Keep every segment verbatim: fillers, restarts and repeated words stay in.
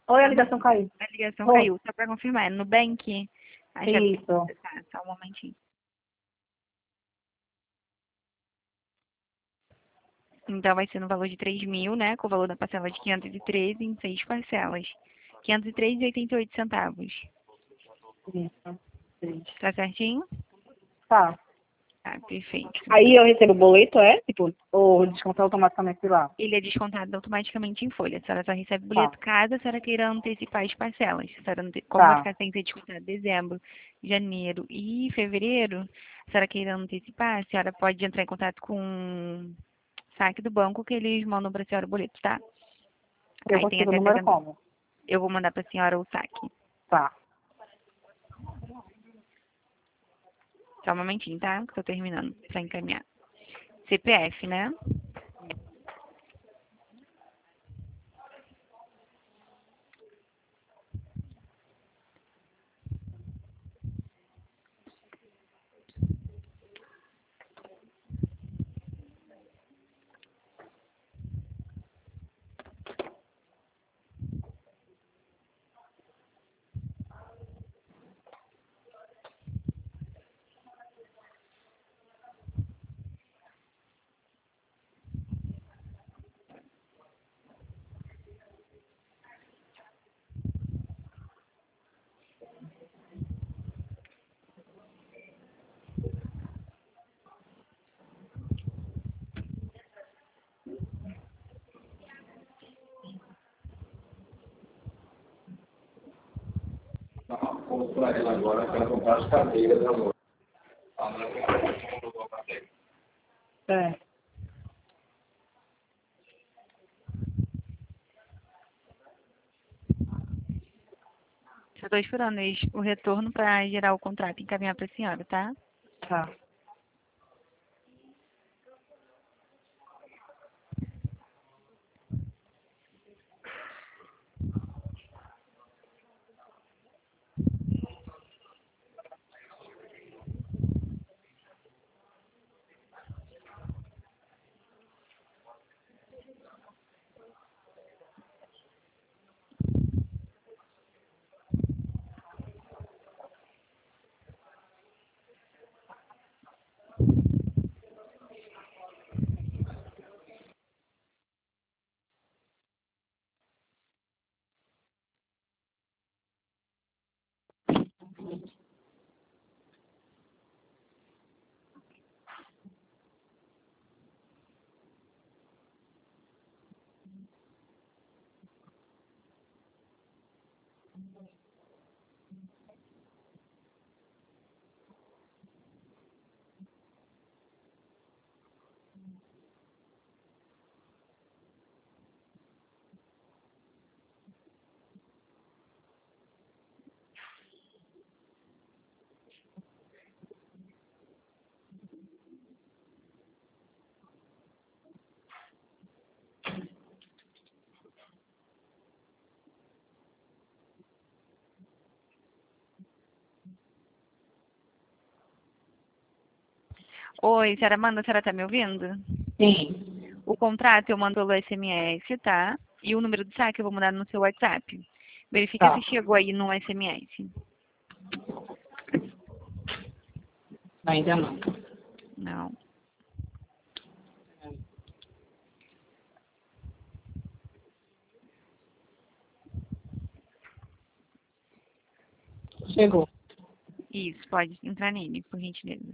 Oi, a ligação caiu. A ligação Oi. caiu. Só para confirmar, é Nubank? Ah, já... Isso. Tá, só um momentinho. Então vai ser no valor de três mil, né? Com o valor da parcela de quinhentos e treze em seis parcelas. quinhentos e treze reais e oitenta e oito centavos. Isso. Isso. Tá certinho? Tá. Tá, perfeito. Aí eu recebo o boleto, é? Tipo, ou descontar automaticamente lá? Ele é descontado automaticamente em folha. A senhora só recebe o Tá. boleto caso a senhora queira antecipar as parcelas. A senhora ante- Como vai Tá. ficar sem ser descontado dezembro, janeiro e fevereiro, a senhora queira antecipar, a senhora pode entrar em contato com o saque do banco que eles mandam para a senhora o boleto, tá? Eu Aí tem consigo o até número setenta. como? Eu vou mandar para a senhora o saque. Tá. Só um momentinho, tá? Que eu tô terminando para encaminhar. C P F, né? Vamos para ela agora para comprar as cadeiras, amor. É. Só tô esperando eles- o retorno para gerar o contrato e encaminhar para a senhora, tá? Tá. Oi, senhora Amanda, a senhora tá me ouvindo? Sim. O contrato eu mando pelo S M S, tá? E o número do saque eu vou mandar no seu WhatsApp. Verifica Tá. se chegou aí no S M S. Ainda não. Não. Chegou. Isso, pode entrar nele, por gentileza.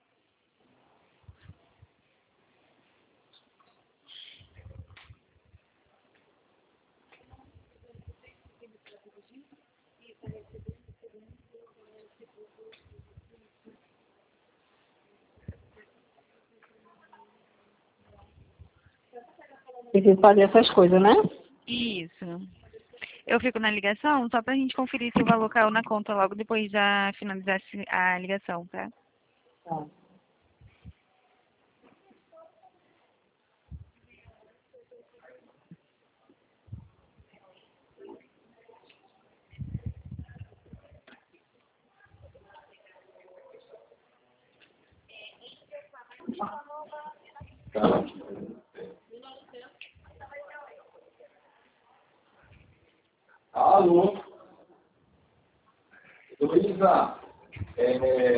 Preciso fazer essas coisas, né? Isso. Eu fico na ligação só pra gente conferir se o valor caiu na conta logo depois da finalizar a ligação, tá? Tá.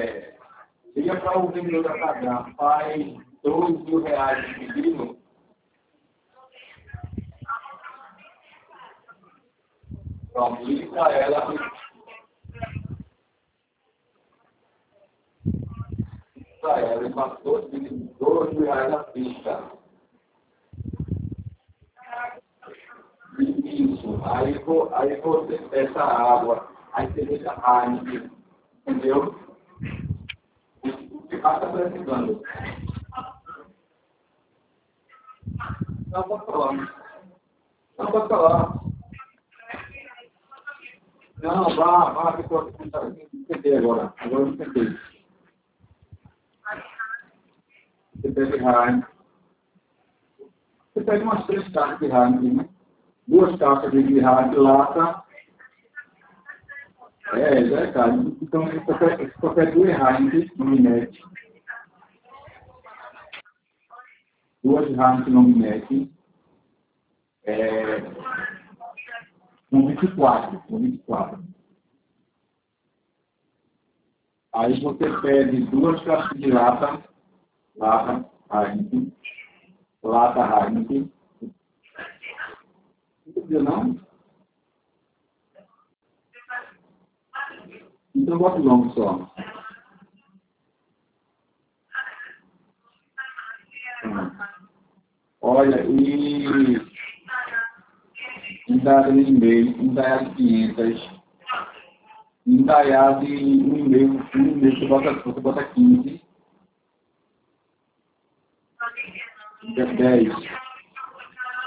É, liga para o vendedor da casa, faz dois mil reais de pedido. Pronto, liga para ela. Para ela, ele passou de dois mil reais na pista. Isso, aí, aí você peça água, aí você deixa a Heineken, entendeu? O que está precisando? Não, pode falar. Não, pode falar. Não, vá, vá, que eu entender agora. Agora eu entendi. Você pega Heineken. Você pega umas três caixas de Heineken, né? Duas caixas de Heineken, lata. É, já é caro. Então, se qualquer duas Heineken no Minete, duas Heineken no Minete, é, com vinte e quatro, com vinte e quatro. Aí você pede duas caixas de lata, lata Heineken, lata Heineken. Não entendeu, não? Então, bota longo só. Olha, e indaiá de e-mail, indaiá de quinhentas, indaiá de um e-mail, um e-mail você bota, você bota quinze, dez.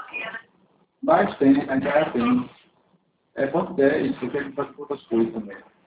Mas tem, a indaiá tem. É, bota dez, porque a gente faz outras coisas também.